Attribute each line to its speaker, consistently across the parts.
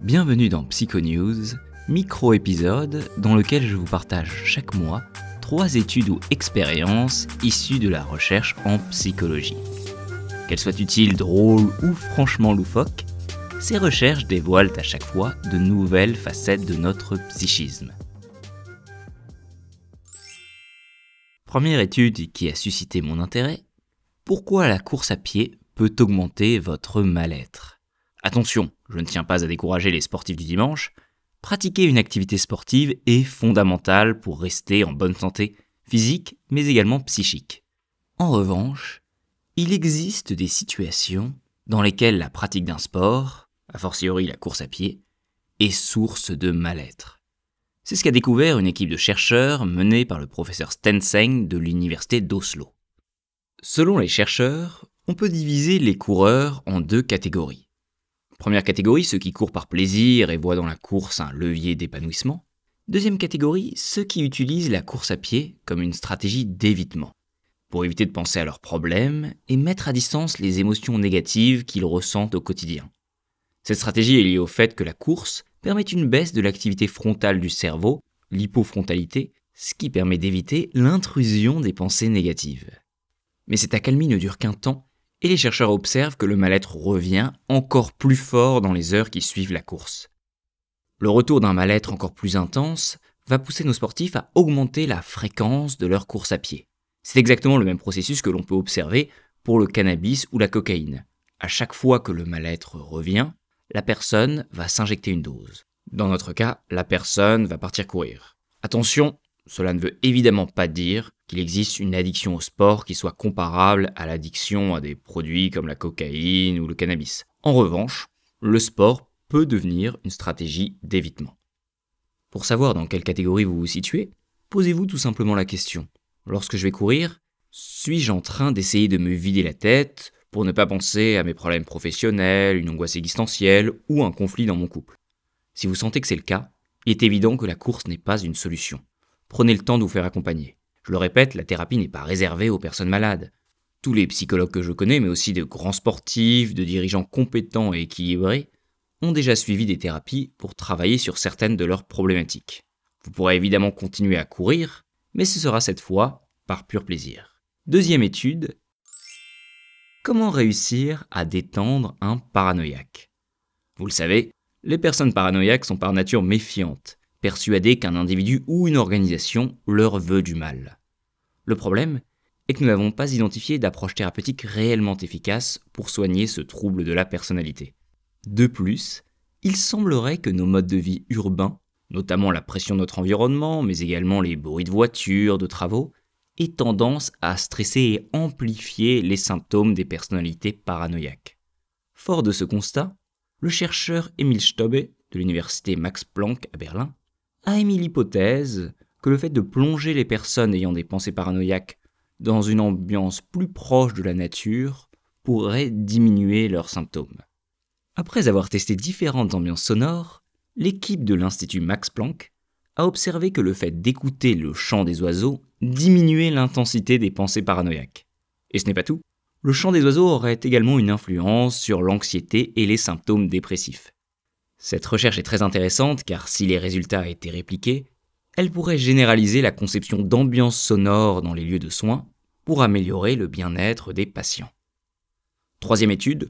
Speaker 1: Bienvenue dans Psychonews, micro-épisode dans lequel je vous partage chaque mois 3 études ou expériences issues de la recherche en psychologie. Qu'elles soient utiles, drôles ou franchement loufoques, ces recherches dévoilent à chaque fois de nouvelles facettes de notre psychisme. Première étude qui a suscité mon intérêt, pourquoi la course à pied peut augmenter votre mal-être ? Attention, je ne tiens pas à décourager les sportifs du dimanche, pratiquer une activité sportive est fondamental pour rester en bonne santé physique mais également psychique. En revanche, il existe des situations dans lesquelles la pratique d'un sport, a fortiori la course à pied, est source de mal-être. C'est ce qu'a découvert une équipe de chercheurs menée par le professeur Stenseng de l'université d'Oslo. Selon les chercheurs, on peut diviser les coureurs en 2 catégories. Première catégorie, ceux qui courent par plaisir et voient dans la course un levier d'épanouissement. Deuxième catégorie, ceux qui utilisent la course à pied comme une stratégie d'évitement, pour éviter de penser à leurs problèmes et mettre à distance les émotions négatives qu'ils ressentent au quotidien. Cette stratégie est liée au fait que la course permet une baisse de l'activité frontale du cerveau, l'hypofrontalité, ce qui permet d'éviter l'intrusion des pensées négatives. Mais cette accalmie ne dure qu'un temps, et les chercheurs observent que le mal-être revient encore plus fort dans les heures qui suivent la course. Le retour d'un mal-être encore plus intense va pousser nos sportifs à augmenter la fréquence de leur course à pied. C'est exactement le même processus que l'on peut observer pour le cannabis ou la cocaïne. À chaque fois que le mal-être revient, la personne va s'injecter une dose. Dans notre cas, la personne va partir courir. Attention, cela ne veut évidemment pas dire qu'il existe une addiction au sport qui soit comparable à l'addiction à des produits comme la cocaïne ou le cannabis. En revanche, le sport peut devenir une stratégie d'évitement. Pour savoir dans quelle catégorie vous vous situez, posez-vous tout simplement la question. Lorsque je vais courir, suis-je en train d'essayer de me vider la tête pour ne pas penser à mes problèmes professionnels, une angoisse existentielle ou un conflit dans mon couple ? Si vous sentez que c'est le cas, il est évident que la course n'est pas une solution. Prenez le temps de vous faire accompagner. Je le répète, la thérapie n'est pas réservée aux personnes malades. Tous les psychologues que je connais, mais aussi de grands sportifs, de dirigeants compétents et équilibrés, ont déjà suivi des thérapies pour travailler sur certaines de leurs problématiques. Vous pourrez évidemment continuer à courir, mais ce sera cette fois par pur plaisir. Deuxième étude. Comment réussir à détendre un paranoïaque ? Vous le savez, les personnes paranoïaques sont par nature méfiantes, persuadées qu'un individu ou une organisation leur veut du mal. Le problème est que nous n'avons pas identifié d'approche thérapeutique réellement efficace pour soigner ce trouble de la personnalité. De plus, il semblerait que nos modes de vie urbains, notamment la pression de notre environnement, mais également les bruits de voitures, de travaux, aient tendance à stresser et amplifier les symptômes des personnalités paranoïaques. Fort de ce constat, le chercheur Emil Stobe de l'université Max Planck à Berlin a émis l'hypothèse que le fait de plonger les personnes ayant des pensées paranoïaques dans une ambiance plus proche de la nature pourrait diminuer leurs symptômes. Après avoir testé différentes ambiances sonores, l'équipe de l'Institut Max Planck a observé que le fait d'écouter le chant des oiseaux diminuait l'intensité des pensées paranoïaques. Et ce n'est pas tout. Le chant des oiseaux aurait également une influence sur l'anxiété et les symptômes dépressifs. Cette recherche est très intéressante car si les résultats étaient répliqués, elle pourrait généraliser la conception d'ambiance sonore dans les lieux de soins pour améliorer le bien-être des patients. Troisième étude.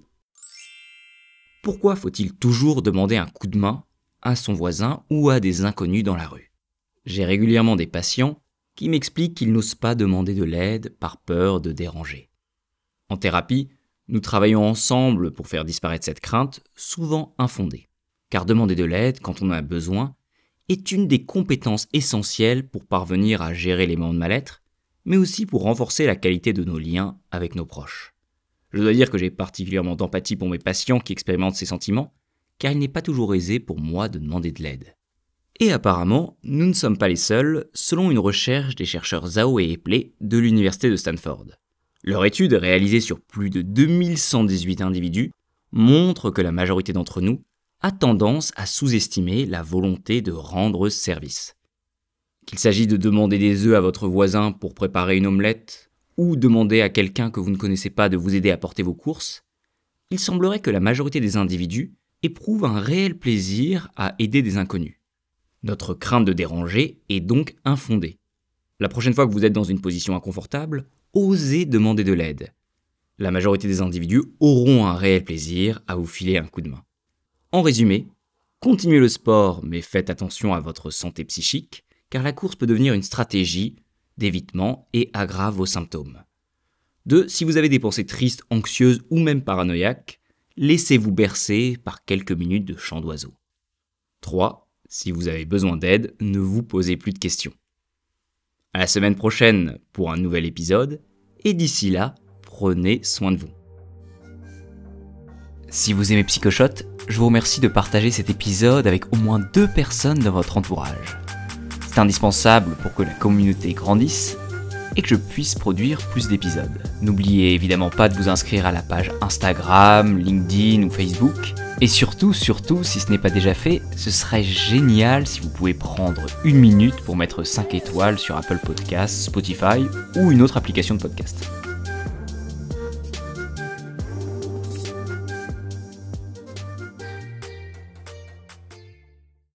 Speaker 1: Pourquoi faut-il toujours demander un coup de main à son voisin ou à des inconnus dans la rue ? J'ai régulièrement des patients qui m'expliquent qu'ils n'osent pas demander de l'aide par peur de déranger. En thérapie, nous travaillons ensemble pour faire disparaître cette crainte, souvent infondée. Car demander de l'aide quand on en a besoin est une des compétences essentielles pour parvenir à gérer les moments de mal-être, mais aussi pour renforcer la qualité de nos liens avec nos proches. Je dois dire que j'ai particulièrement d'empathie pour mes patients qui expérimentent ces sentiments, car il n'est pas toujours aisé pour moi de demander de l'aide. Et apparemment, nous ne sommes pas les seuls, selon une recherche des chercheurs Zhao et Epley de l'université de Stanford. Leur étude, réalisée sur plus de 2118 individus, montre que la majorité d'entre nous a tendance à sous-estimer la volonté de rendre service. Qu'il s'agisse de demander des œufs à votre voisin pour préparer une omelette, ou demander à quelqu'un que vous ne connaissez pas de vous aider à porter vos courses, il semblerait que la majorité des individus éprouvent un réel plaisir à aider des inconnus. Notre crainte de déranger est donc infondée. La prochaine fois que vous êtes dans une position inconfortable, osez demander de l'aide. La majorité des individus auront un réel plaisir à vous filer un coup de main. En résumé, continuez le sport, mais faites attention à votre santé psychique, car la course peut devenir une stratégie d'évitement et aggrave vos symptômes. 2. Si vous avez des pensées tristes, anxieuses ou même paranoïaques, laissez-vous bercer par quelques minutes de chant d'oiseau. 3. Si vous avez besoin d'aide, ne vous posez plus de questions. À la semaine prochaine pour un nouvel épisode, et d'ici là, prenez soin de vous. Si vous aimez Psychoshot, je vous remercie de partager cet épisode avec au moins 2 personnes de votre entourage. C'est indispensable pour que la communauté grandisse et que je puisse produire plus d'épisodes. N'oubliez évidemment pas de vous inscrire à la page Instagram, LinkedIn ou Facebook. Et surtout, si ce n'est pas déjà fait, ce serait génial si vous pouvez prendre 1 minute pour mettre 5 étoiles sur Apple Podcasts, Spotify ou une autre application de podcast.